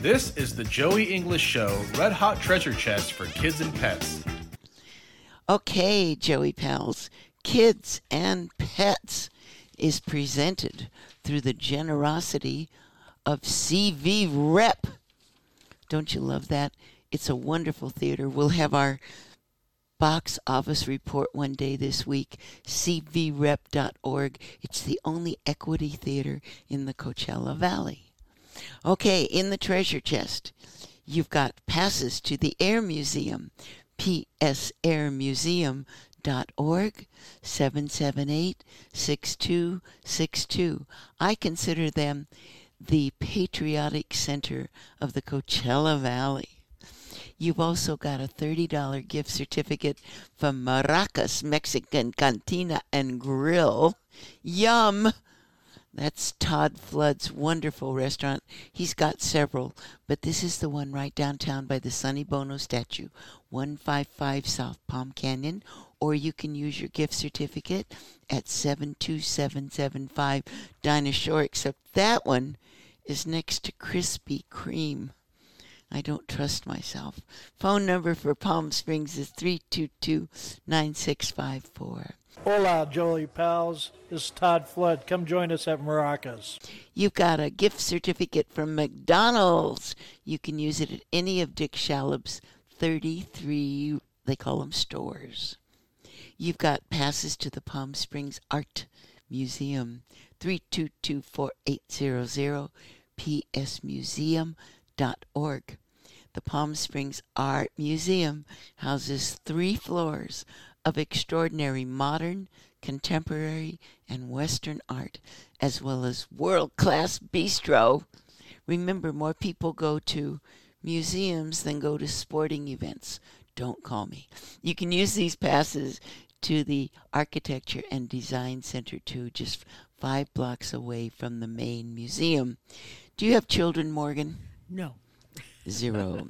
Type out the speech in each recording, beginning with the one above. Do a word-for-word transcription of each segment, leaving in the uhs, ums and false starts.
This is the Joey English Show Red Hot Treasure Chest for kids and pets. Okay, Joey pals, Kids and Pets is presented through the generosity of C V Rep. Don't you love that? It's a wonderful theater. We'll have our box office report one day this week, c v rep dot org. It's the only equity theater in the Coachella Valley. Okay, in the treasure chest, you've got passes to the Air Museum, p s air museum dot org, seven seven eight, six two six two. I consider them the patriotic center of the Coachella Valley. You've also got a thirty dollars gift certificate from Maracas Mexican Cantina and Grill. Yum! That's Todd Flood's wonderful restaurant. He's got several, but this is the one right downtown by the Sonny Bono statue, one fifty-five South Palm Canyon, or you can use your gift certificate at seven two seven seven five Dinah Shore, except that one is next to Krispy Kreme. I don't trust myself. Phone number for Palm Springs is three two two, nine six five four. Hola, Joey pals. This is Todd Flood. Come join us at Maracas. You've got a gift certificate from McDonald's. You can use it at any of Dick Shalob's thirty-three, they call them stores. You've got passes to the Palm Springs Art Museum, three two two, four eight zero zero, p s museum dot org. The Palm Springs Art Museum houses three floors of extraordinary modern, contemporary, and Western art, as well as world-class bistro. Remember, more people go to museums than go to sporting events. Don't call me. You can use these passes to the Architecture and Design Center, too, just five blocks away from the main museum. Do you have children, Morgan? No. Zero.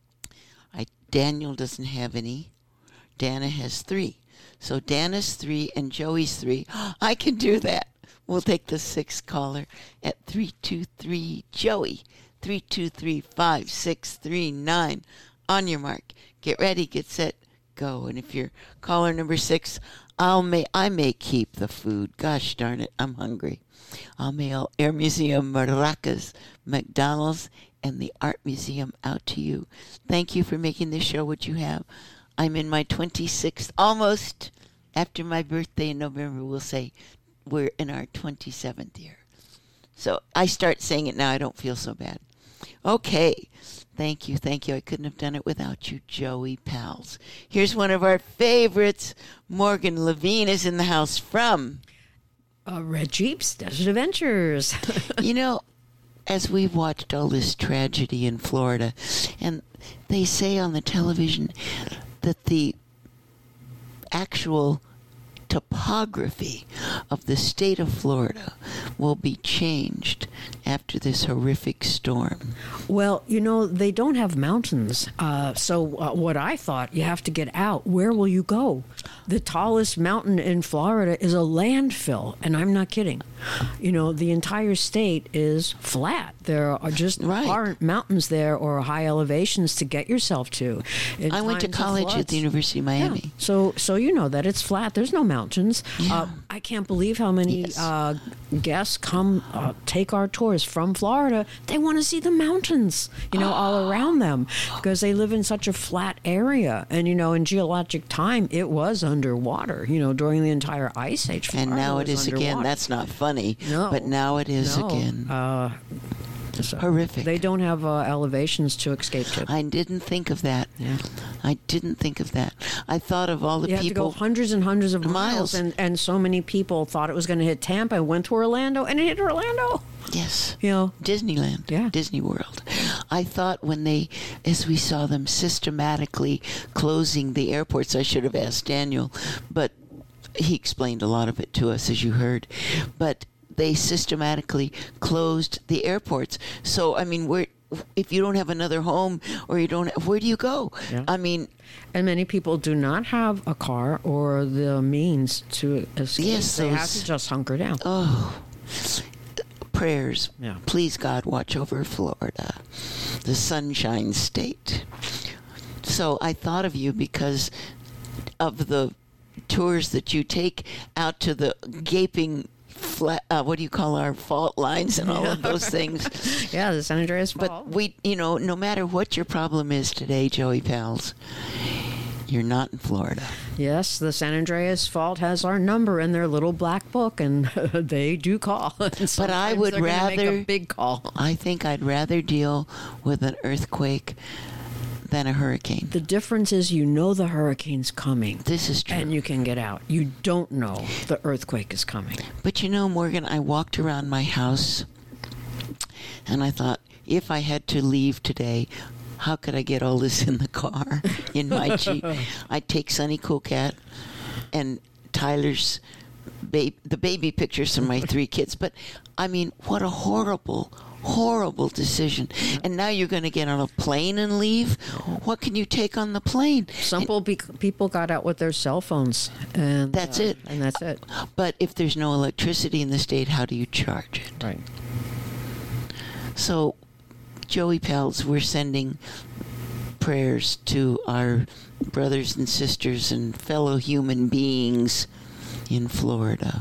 I, Daniel doesn't have any. Dana has three. So Dana's three and Joey's three. I can do that. We'll take the sixth caller at three two three Joey, three two three, five six three nine. On your mark. Get ready, get set, go. And if you're caller number six, I'll may I may keep the food. Gosh darn it, I'm hungry. I'll mail Air Museum, Maracas, McDonald's, and the Art Museum out to you. Thank you for making this show what you have. I'm in my twenty-sixth, almost after my birthday in November, we'll say we're in our twenty-seventh year. So I start saying it now, I don't feel so bad. Okay, thank you, thank you. I couldn't have done it without you, Joey pals. Here's one of our favorites. Morgan Levine is in the house from... Uh, Red Jeeps, Desert Adventures. You know, as we've watched all this tragedy in Florida, and they say on the television that the actual topography of the state of Florida will be changed after this horrific storm. Well, you know, they don't have mountains. Uh, so uh, what I thought, you have to get out. Where will you go? The tallest mountain in Florida is a landfill, and I'm not kidding. You know, the entire state is flat. There are just right. aren't mountains there or high elevations to get yourself to. In I went to college at the University of Miami. Yeah. So, so you know that it's flat. There's no mountains. Yeah. Uh, I can't believe how many Yes. uh, guests come uh, take our tours from Florida. They want to see the mountains, you know, all around them because they live in such a flat area. And, you know, in geologic time, it was underwater, you know, during the entire Ice Age. And Florida now it was is again. underwater. That's not funny, No. but now it is No. again. Uh, so Horrific. They don't have uh, elevations to escape to. I didn't think of that. Yeah. I didn't think of that. I thought of all the You had to people. go hundreds and hundreds of Miles. miles, and, and so many people thought it was going to hit Tampa and went to Orlando, and it hit Orlando. Yes. You know, Disneyland. Yeah. Disney World. I thought when they, as we saw them systematically closing the airports, I should have asked Daniel, but he explained a lot of it to us, as you heard. But they systematically closed the airports. So, I mean, where if you don't have another home or you don't, where do you go? Yeah. I mean, and many people do not have a car or the means to escape. Yes, they have those- to just hunker down. oh, prayers. Yeah. Please, God, watch over Florida, the Sunshine State. So I thought of you because of the tours that you take out to the gaping flat, uh, what do you call our fault lines and all of those things. Yeah, the San Andreas Fault. But we, you know, no matter what your problem is today, Joey Pals, you're not in Florida. Yes, the San Andreas Fault has our number in their little black book, and they do call. But I would they're gonna rather make a big call. I think I'd rather deal with an earthquake than a hurricane. The difference is you know the hurricane's coming. This is true. And you can get out. You don't know the earthquake is coming. But you know, Morgan, I walked around my house and I thought, if I had to leave today, how could I get all this in the car, in my Jeep? I'd take Sonny Cool Cat and Tyler's, ba- the baby pictures from my three kids. But, I mean, what a horrible, horrible decision. And now you're going to get on a plane and leave? What can you take on the plane? Some people, people got out with their cell phones. And That's uh, it. And that's it. But if there's no electricity in the state, how do you charge it? Right. So, Joey Pals, we're sending prayers to our brothers and sisters and fellow human beings in Florida.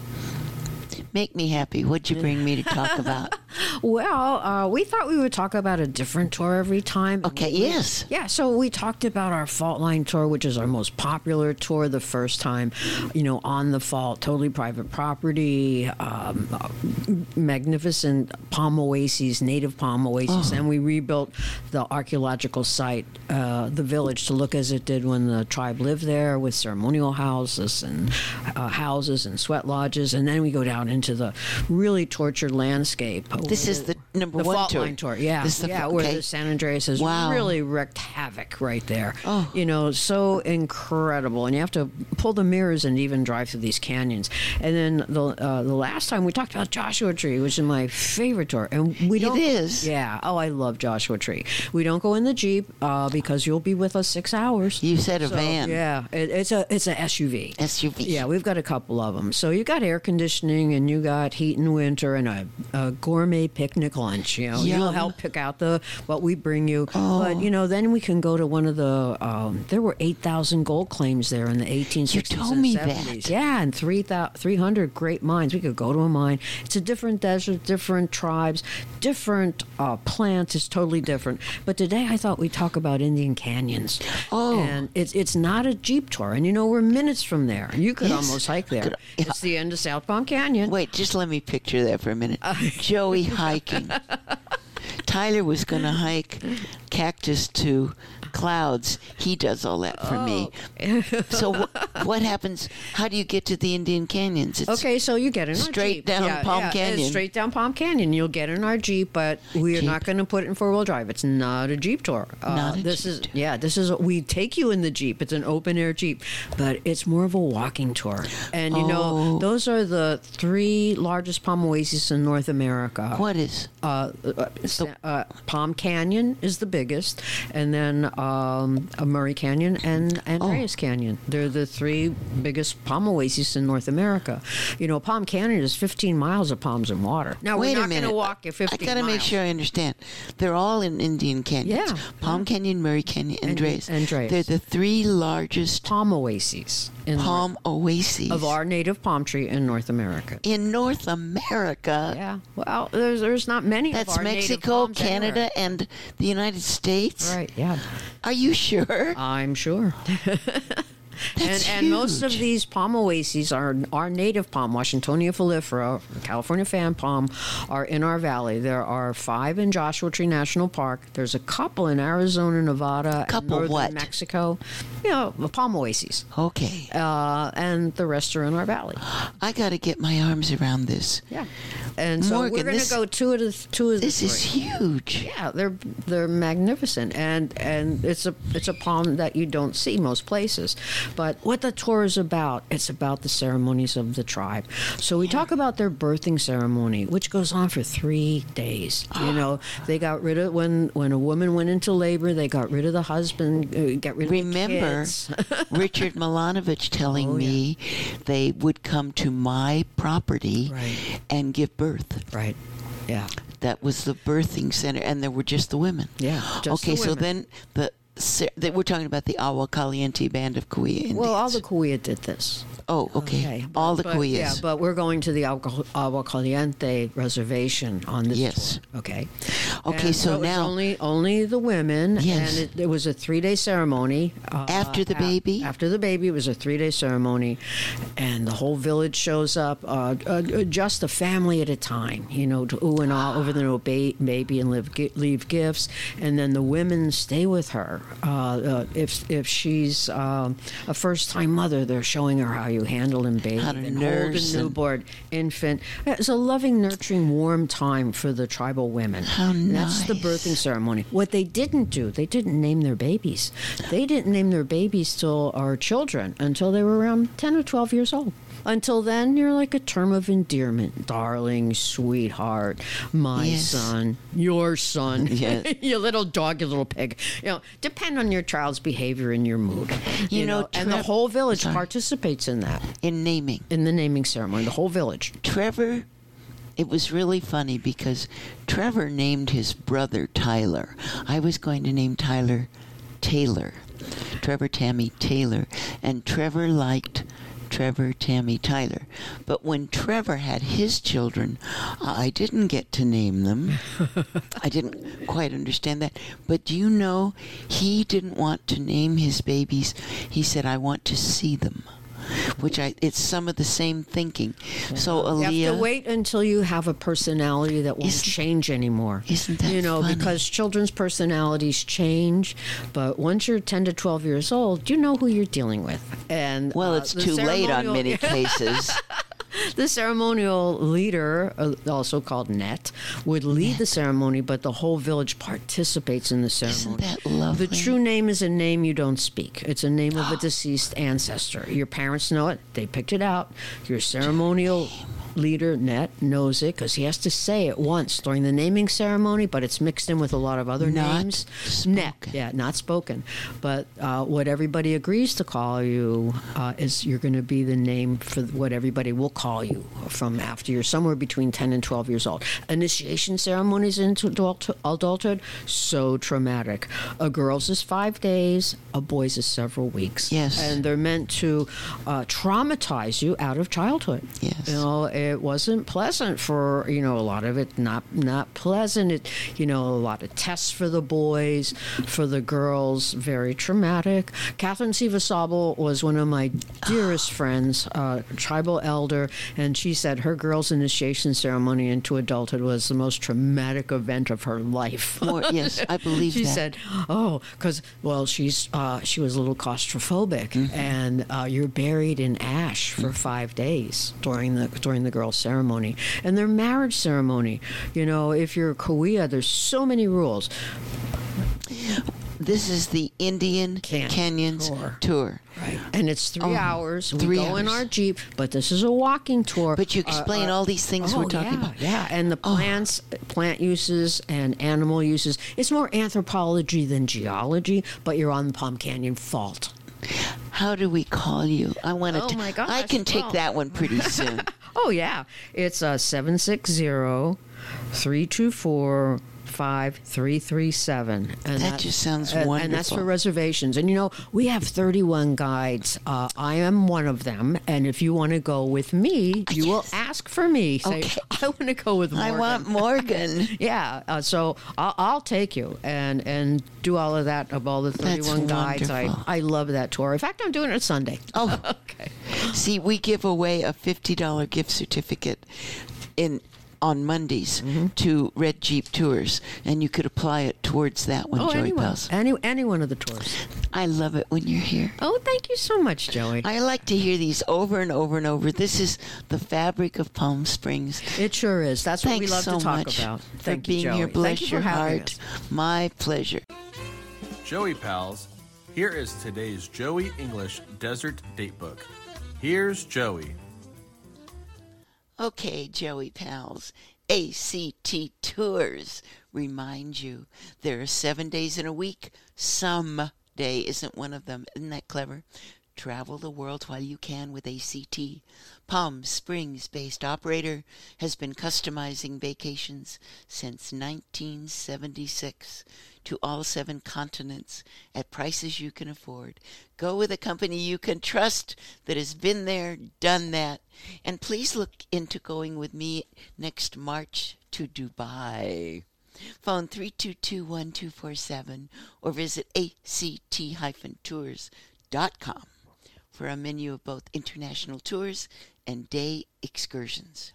Make me happy. What'd you bring me to talk about? Well, uh, we thought we would talk about a different tour every time. Okay, We- yes. Yeah, so we talked about our Fault Line tour, which is our most popular tour the first time, you know, on the fault, totally private property, um, uh, magnificent palm oases, native palm oases. Oh. And we rebuilt the archaeological site, uh, the village, to look as it did when the tribe lived there, with ceremonial houses and uh, houses and sweat lodges. And then we go down into the really tortured landscape. This is the number the one Fault tour. Line tour, yeah, This is the- yeah, where okay. the San Andreas has Wow. really wreaked havoc right there. Oh. You know, so incredible, and you have to pull the mirrors and even drive through these canyons. And then the uh, the last time we talked about Joshua Tree, which is my favorite tour, and we don't. It is. Yeah. Oh, I love Joshua Tree. We don't go in the Jeep uh, because you'll be with us six hours. You said a So, van. Yeah, it, it's a it's a S U V. S U V. Yeah, we've got a couple of them. So you got air conditioning, and you got heat in winter, and a, a gourmet picnic lunch. You know, you'll Yum. help pick out the what we bring you. Oh. But you know, then we can go to one of the. Um, there were eight thousand gold claims there in the eighteen sixties told and me seventies. that. Yeah, and three thousand three hundred great mines. We could go to a mine. It's a different desert, different tribes, different uh, plants. It's totally different. But today I thought we'd talk about Indian canyons. Oh. And it's it's not a Jeep tour, and you know we're minutes from there. You could Yes. almost hike there. Could- yeah. It's the end of South Palm Canyon. Wait, just let me picture that for a minute. Joey hiking. Tyler was going to hike Cactus to Clouds. He does all that for me. So wh- what happens? How do you get to the Indian Canyons? It's Okay, so you get in our straight Jeep. down Yeah, Palm yeah, Canyon. it's straight down Palm Canyon. You'll get in our Jeep, but we are Jeep. not going to put it in four wheel drive. It's not a Jeep tour. Uh, Not a this Jeep is tour. yeah. This is we take you in the Jeep. It's an open air Jeep, but it's more of a walking tour. And you Oh. know, those are the three largest palm oases in North America. What is? Uh, uh, uh, Palm Canyon is the biggest, and then um, uh, Murray Canyon and Andreas Oh. Canyon. They're the three biggest palm oases in North America. You know, Palm Canyon is fifteen miles of palms and water. Now Wait we're a not going minute. to walk at I fifteen got to make miles. sure I understand. They're all in Indian Canyons. Yeah. Palm Canyon, Murray Canyon, and And- Andreas. Andreas. They're the three largest Palm oases in palm oases of our native palm tree in North America. in North America. Yeah, well, there's there's not many. That's of our native Mexico, palms Canada, anywhere. and the United States. Right? Yeah. Are you sure? I'm sure. That's and and most of huge. these palm oases are our native palm, Washingtonia foliifera, California fan palm, are in our valley. There are five in Joshua Tree National Park. There's a couple in Arizona, Nevada, and Couple northern what? Mexico. You know, the palm oases. Okay. Uh, and the rest are in our valley. I got to get my arms around this. Yeah. And so Morgan, we're going to this- go two of the two of the This is three. huge. Yeah, they're they're magnificent, and and it's a it's a palm that you don't see most places. But what the tour is about, it's about the ceremonies of the tribe. So we talk about their birthing ceremony, which goes on for three days. You know, they got rid of, when, when a woman went into labor, they got rid of the husband, uh, got rid of Remember, the kids. Richard Milanovich telling Oh, yeah. me they would come to my property Right. and give birth. Right. Yeah. That was the birthing center, and there were just the women. Yeah, just okay, the so women. then the, ce- they, we're talking about the Agua Caliente Band of Cahuilla Indians. Well, all the Cahuilla did this. Oh, okay. Okay, all the but, Cahuillas. Yeah, but we're going to the Agua Agua Caliente reservation on this Yes. tour. Okay. Okay, And so it was now- only only the women, Yes. and it, it was a three day ceremony. Uh, After the a- baby? After the baby, it was a three day ceremony, and the whole village shows up, uh, uh, just a family at a time. You know, to ooh and ah over the new ba- baby and live, gi- leave gifts, and then the women stay with her. Uh, uh, if if she's um, a first time mother, they're showing her how you handle and bathe How to and nurse hold a and- newborn infant. It's a loving, nurturing, warm time for the tribal women. How And That's the nice. birthing ceremony. What they didn't do, they didn't name their babies. They didn't name their babies till our children until they were around ten or twelve years old. Until then, you're like a term of endearment. Darling, sweetheart, my Yes. son, your son, Yes. your little dog, your little pig. You know, depend on your child's behavior and your mood. You know, and the Trev- whole village Sorry. participates in that, In naming. in the naming ceremony, the whole village. Trevor, it was really funny because Trevor named his brother Tyler. I was going to name Tyler Taylor. Trevor Tammy Taylor. And Trevor liked Trevor Tammy Tyler. But when Trevor had his children, I didn't get to name them. I didn't quite understand that. But do you know, he didn't want to name his babies. He said, I want to see them. Which I, it's some of the same thinking. So Aaliyah, You have to wait until you have a personality that won't Isn't- change anymore. Isn't that You know, funny? because children's personalities change, but once you're ten to twelve years old, you know who you're dealing with. And well, uh, it's the too late on ceremonial- many cases. The ceremonial leader, uh, also called Net, would lead the ceremony, but the whole village participates in the ceremony. Isn't that lovely? The true name is a name you don't speak. It's a name of a deceased ancestor. Your parents know it. They picked it out. Your ceremonial leader, Net, knows it because he has to say it once during the naming ceremony, but it's mixed in with a lot of other Not names. spoken. Net, yeah, not spoken. But uh, what everybody agrees to call you uh, is you're going to be the name for what everybody will call you from after you're somewhere between ten and twelve years old. Initiation ceremonies into adult- adulthood, so traumatic. A girl's is five days, a boy's is several weeks. Yes. And they're meant to uh, traumatize you out of childhood. Yes. You know, it wasn't pleasant for, you know, a lot of it, not not pleasant. It, you know, a lot of tests for the boys, for the girls, very traumatic. Catherine Sivasabal was one of my dearest friends, uh, tribal elder, and she said her girl's initiation ceremony into adulthood was the most traumatic event of her life. More, yes, I believe She that. said, "Oh, because well, she's uh, she was a little claustrophobic, Mm-hmm. and uh, you're buried in ash for five days during the during the girls' ceremony and their marriage ceremony. You know, if you're a Cahuilla, there's so many rules. This is the Indian Can- Canyons tour. tour. Right. And it's three Oh, hours. We three go in hours. our Jeep, but this is a walking tour. But you Uh, explain uh, all these things oh, we're talking yeah, about. Yeah, and the Oh. plants, plant uses and animal uses. It's more anthropology than geology, but you're on the Palm Canyon Fault. How do we call you? I want to. Oh, my I gosh, can take well. that one pretty soon. Oh, yeah. It's uh, seven six zero, three two four, five three three seven. And That just sounds and, And that's for wonderful. reservations. And, you know, we have thirty-one guides. Uh, I am one of them. And if you want to go with me, you will Yes. ask for me. Say, Okay. I want to go with Morgan. I want Morgan. Yeah, uh, so I'll, I'll take you and and do all of that of all the That's thirty-one guides. I, wonderful. I love that tour. In fact, I'm doing it Sunday. Oh, Okay. see, we give away a fifty dollar gift certificate in on Mondays Mm-hmm. to Red Jeep Tours, and you could apply it towards that one, Oh, Joey anyone, Pals. any any one of the tours. I love it when you're here. Oh, thank you so much, Joey. I like to hear these over and over and over. This is the fabric of Palm Springs. It sure is. That's what Thanks we love so to talk much about. for Thank you, being Joey. here. Bless Thank you your for having heart. us. My pleasure. Joey Pals, Here is today's Joey English Desert Datebook. Here's Joey. Okay, Joey pals, A C T Tours remind you there are seven days in a week. Some day isn't one of them. Isn't that clever? Travel the world while you can with A C T. Palm Springs-based operator has been customizing vacations since nineteen seventy-six to all seven continents at prices you can afford. Go with a company you can trust that has been there, done that. And please look into going with me next March to Dubai. Phone three two two, one two four seven or visit A C T tours dot com for a menu of both international tours and day excursions.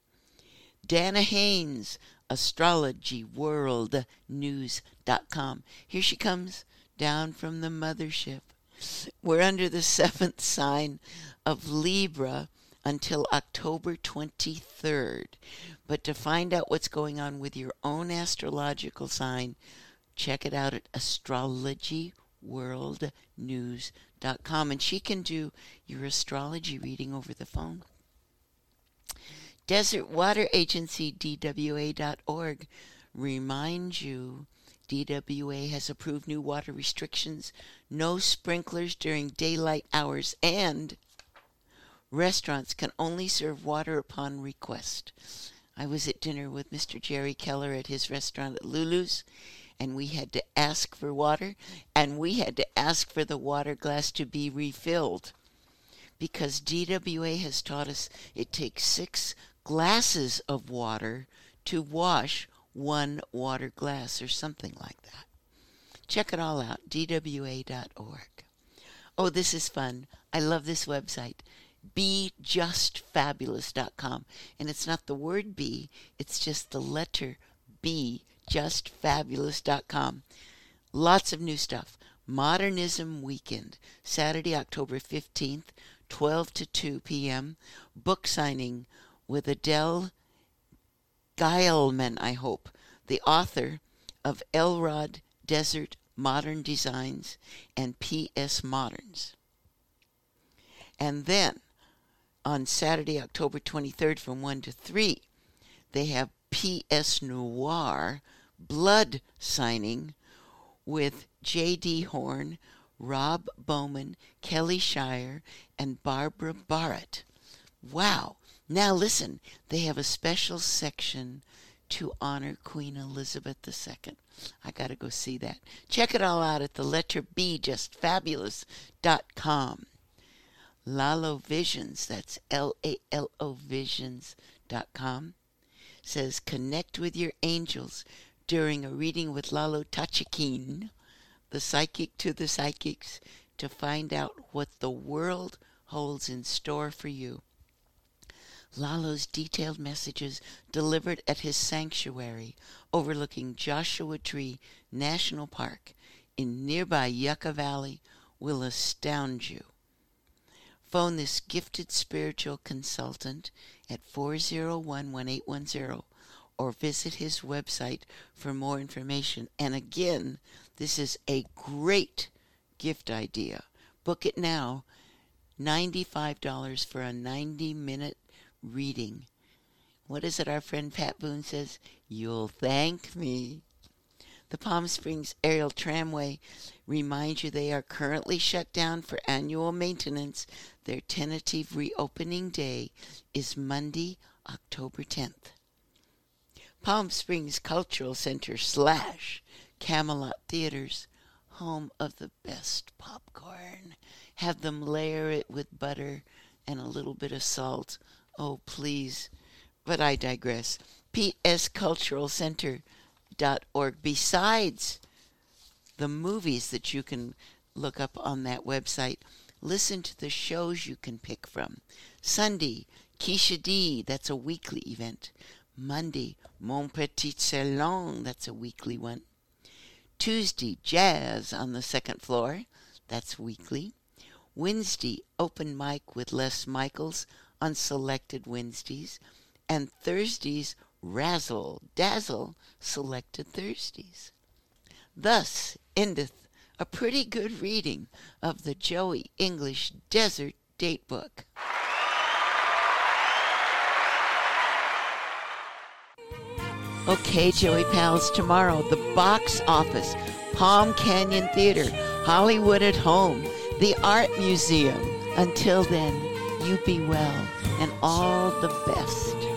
Dana Haynes, astrology world news dot com. Here she comes down from the mothership. We're under the seventh sign of Libra until October twenty-third. But to find out what's going on with your own astrological sign, check it out at astrology world news dot com, and she can do your astrology reading over the phone. Desert Water Agency, D W A dot org, reminds you D W A has approved new water restrictions, no sprinklers during daylight hours, and restaurants can only serve water upon request. I was at dinner with Mister Jerry Keller at his restaurant at Lulu's, and we had to ask for water, and we had to ask for the water glass to be refilled, because D W A has taught us it takes six glasses of water to wash one water glass, or something like that. Check it all out, D W A dot org. Oh, this is fun. I love this website, be just fabulous dot com. And it's not the word be, it's just the letter B, just fabulous dot com. Lots of new stuff. Modernism Weekend, Saturday, October fifteenth, twelve to two p.m. Book signing with Adele Geilman, I hope, the author of Elrod Desert Modern Designs and P S Moderns. And then on Saturday, October twenty-third from one to three, they have P S Noir Blood signing with J D Horn, Rob Bowman, Kelly Shire, and Barbara Barrett. Wow. Now listen, they have a special section to honor Queen Elizabeth the Second. I got to go see that. Check it all out at the letter B, just fabulous dot com. Lalo Visions, that's L A L O visions dot com, says connect with your angels during a reading with Lalo Tachikin, the psychic to the psychics, to find out what the world holds in store for you. Lalo's detailed messages delivered at his sanctuary overlooking Joshua Tree National Park in nearby Yucca Valley will astound you. Phone this gifted spiritual consultant at four oh one, one eight one zero or visit his website for more information. And again, this is a great gift idea. Book it now, ninety-five dollars for a ninety-minute reading. What is it our friend Pat Boone says? You'll thank me. The Palm Springs Aerial Tramway reminds you they are currently shut down for annual maintenance. Their tentative reopening day is Monday, October tenth. Palm Springs Cultural Center slash Camelot Theaters, home of the best popcorn. Have them layer it with butter and a little bit of salt. Oh, please. But I digress. P S cultural center dot org. Besides the movies that you can look up on that website, listen to the shows you can pick from. Sunday, Keisha D, that's a weekly event. Monday, Mon Petit Salon, that's a weekly one. Tuesday, Jazz on the second floor, that's weekly. Wednesday, Open Mic with Les Michaels on selected Wednesdays. And Thursdays, Razzle Dazzle selected Thursdays. Thus endeth a pretty good reading of the Joey English Desert Datebook. Okay, Joey Pals, tomorrow, the box office, Palm Canyon Theater, Hollywood at Home, the Art Museum. Until then, you be well and all the best.